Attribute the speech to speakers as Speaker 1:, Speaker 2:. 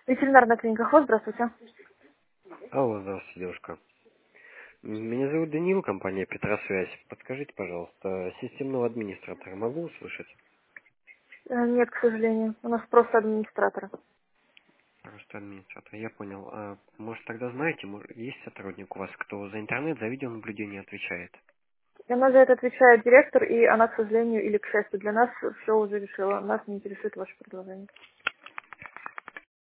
Speaker 1: Ветеринарная клиника ХОС, здравствуйте.
Speaker 2: Алло, здравствуйте, девушка. Меня зовут Даниил, компания Петросвязь. Подскажите, пожалуйста, системного администратора могу услышать?
Speaker 1: Нет, к сожалению. У нас просто администратор.
Speaker 2: Просто администратор, я понял. Может, тогда знаете, есть сотрудник у вас, кто за интернет, за видеонаблюдение отвечает?
Speaker 1: И она за это отвечает директор, и она, к сожалению, или к счастью для нас, все уже решила. Нас не интересует ваше предложение.